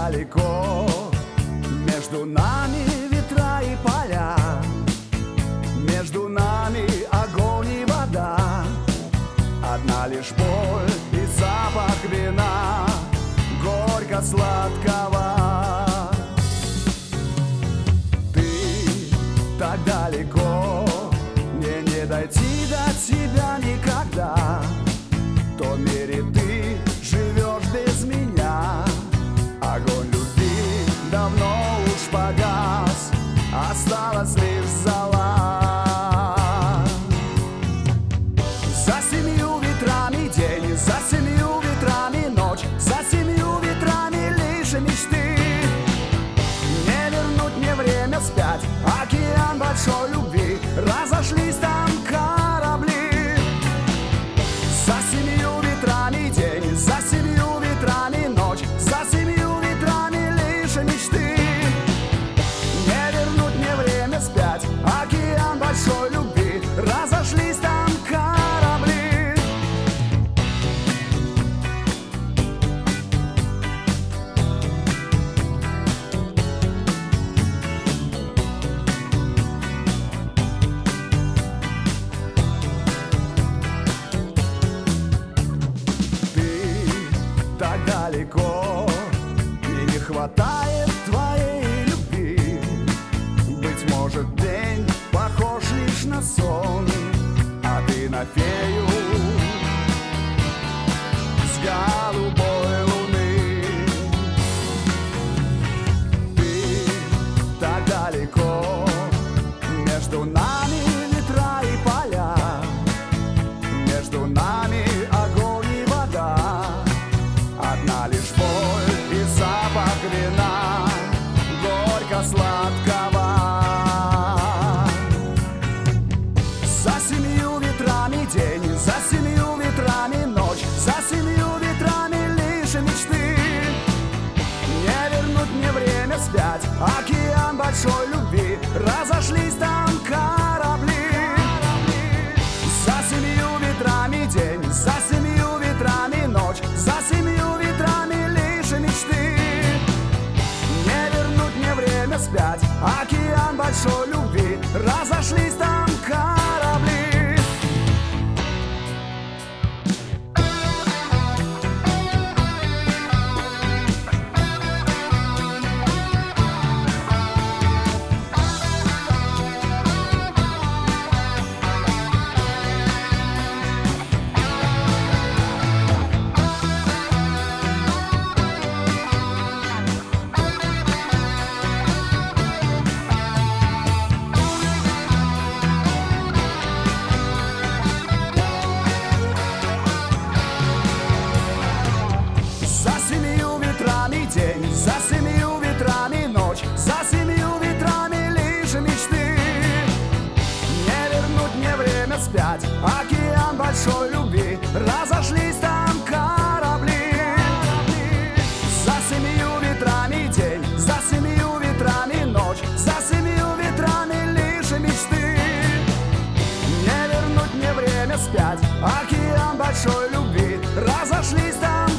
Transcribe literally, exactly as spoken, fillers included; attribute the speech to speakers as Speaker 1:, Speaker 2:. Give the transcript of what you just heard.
Speaker 1: далеко, между нами ветра и поля, между нами огонь и вода. Одна лишь боль и запах вина, горько-сладкого. Ты так далеко, мне не дойти до тебя никогда. В том мире ты живешь без меня. Огонь любви давно уж погас, осталась лишь зола. За семью ветрами день, за семью ветрами ночь, за семью ветрами лишь мечты. Не вернуть мне время вспять, океан большой любви, разошлись там корабли. За семью ветрами день, за семью ветрами ночь, за семью ветрами лишь мечты. Не вернуть мне время вспять, океан большой любви, разошлись там корабли. Так далеко, мне не хватает твоей любви. Быть может, день похож лишь на сон, а ты на фею с голубой луны. Ты так далеко, между нами ветра и поля, между нами огонь и вода. Одна лишь боль и запах вина, горько-сладкого. За семью ветрами день, за семью ветрами ночь, за семью ветрами лишь мечты. Не вернуть мне время вспять, океан большой любви, разошлись там корабли. За семью ветрами день, за семью ветрами ночь, за семью ветрами лишь мечты. Не вернуть мне время вспять, океан большой любви, разошлись там корабли. День, за семью ветрами ночь, за семью ветрами лишь мечты. Не вернуть мне время вспять, океан большой любви, разошлись там корабли. За семью ветрами день, за семью ветрами ночь, за семью ветрами лишь мечты. Не вернуть мне время вспять, океан большой любви, разошлись там